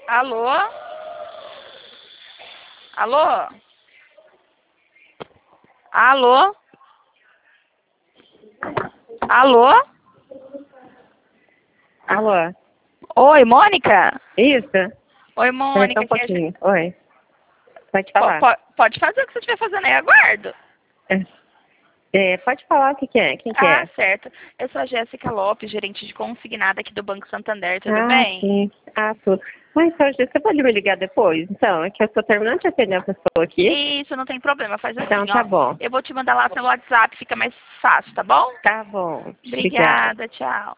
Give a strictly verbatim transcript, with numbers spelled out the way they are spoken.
Alô? Alô? Alô? Alô? Alô? Oi, Mônica? Isso? Oi, Espera só Mônica. um Que a gente... pouquinho. Oi. Pode po- falar. po- pode fazer o que você estiver fazendo aí, aguardo. É, é, pode falar o que, que é. Quem que Ah, é? certo. Eu sou a Jéssica Lopes, gerente de consignada aqui do Banco Santander, tudo Ah, bem? sim. Ah, tudo. Mas, Sérgio, você pode me ligar depois? Então, é que eu estou terminando de atender a pessoa aqui. Isso, não tem problema, faz Então, assim, tá ó. bom. Eu vou te mandar lá pelo WhatsApp, fica mais fácil, tá bom? Tá bom. Obrigada. Obrigada, tchau.